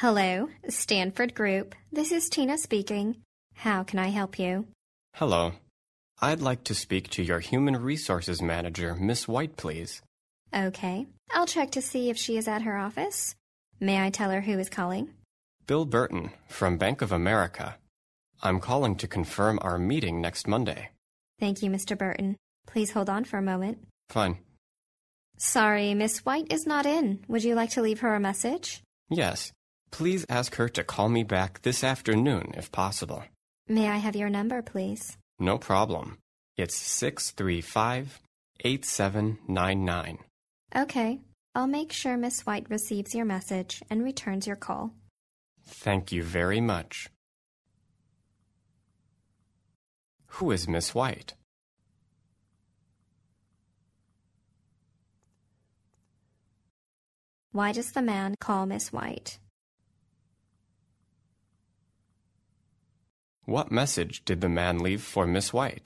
Hello, Stanford Group. This is Tina speaking. How can I help you? Hello. I'd like to speak to your Human Resources Manager, Miss White, please. Okay, I'll check to see if she is at her office. May I tell her who is calling? Bill Burton, from Bank of America. I'm calling to confirm our meeting next Monday. Thank you, Mr. Burton. Please hold on for a moment. Fine. Sorry, Miss White is not in. Would you like to leave her a message? Yes. Please ask her to call me back this afternoon, if possible. May I have your number, please? No problem. It's 635-8799. Okay, I'll make sure Miss White receives your message and returns your call. Thank you very much. Who is Miss White? Why does the man call Miss White? What message did the man leave for Miss White?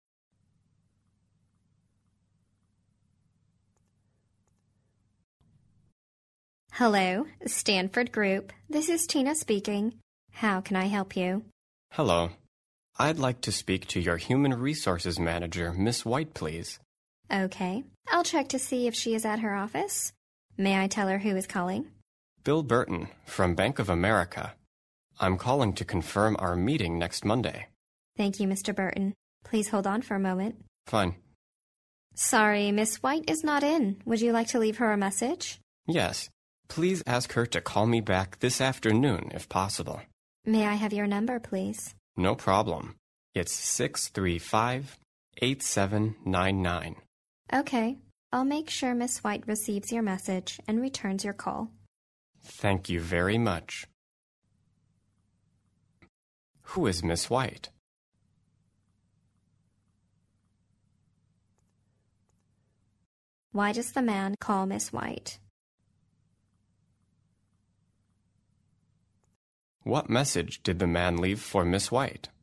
Hello, Stanford Group. This is Tina speaking. How can I help you? Hello. I'd like to speak to your Human Resources Manager, Miss White, please. Okay, I'll check to see if she is at her office. May I tell her who is calling? Bill Burton, from Bank of America. I'm calling to confirm our meeting next Monday. Thank you, Mr. Burton. Please hold on for a moment. Fine. Sorry, Miss White is not in. Would you like to leave her a message? Yes. Please ask her to call me back this afternoon, if possible. May I have your number, please? No problem. It's 635-8799. Okay, I'll make sure Miss White receives your message and returns your call. Thank you very much. Who is Miss White? Why does the man call Miss White? What message did the man leave for Miss White?